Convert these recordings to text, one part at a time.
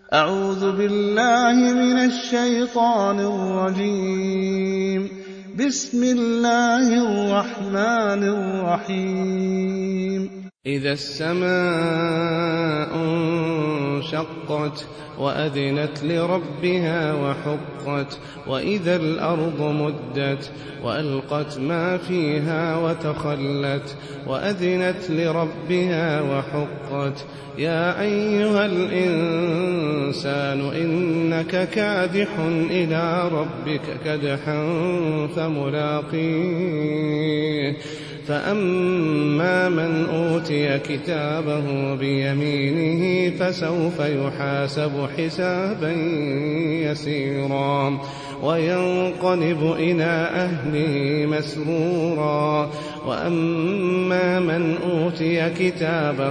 أعوذ بالله من الشيطان الرجيم. بسم الله الرحمن الرحيم. إذا السماء انشقت وأذنت لربها وحقت وإذا الأرض مدت وألقت ما فيها وتخلت وأذنت لربها وحقت يا أيها الإنسان إنك كادح إلى ربك كدحا فملاقيه فأما من أوتي كتابه بيمينه فسوف يحاسب حسابا يسيرا وينقلب إلى أهله مسرورا وأما من أوتي كتابه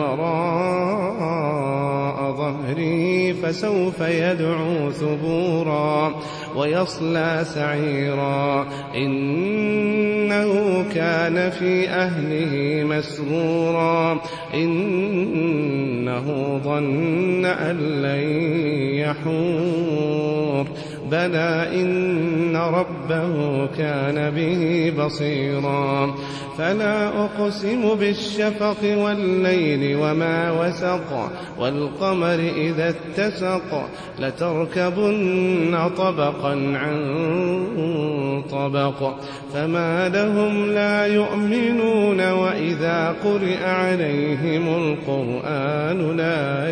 وراء ظهره فسوف يدعو ثبورا ويصلى سعيرا إنه كان في أهله مسرورا إنه ظن أن لن يحور بلى إن ربه كان به بصيرا فلا أقسم بالشفق والليل وما وسق والقمر إذا اتسق لتركبن طبقا عن طبق فما لهم لا يؤمنون وإذا قرئ عليهم القرآن لا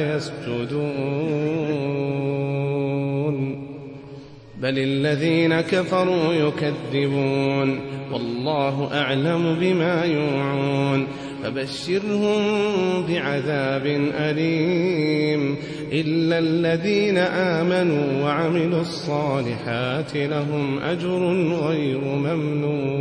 يسجدون بل الذين كفروا يكذبون والله أعلم بما يوعون فبشرهم بعذاب أليم إلا الذين آمنوا وعملوا الصالحات لهم أجر غير ممنون.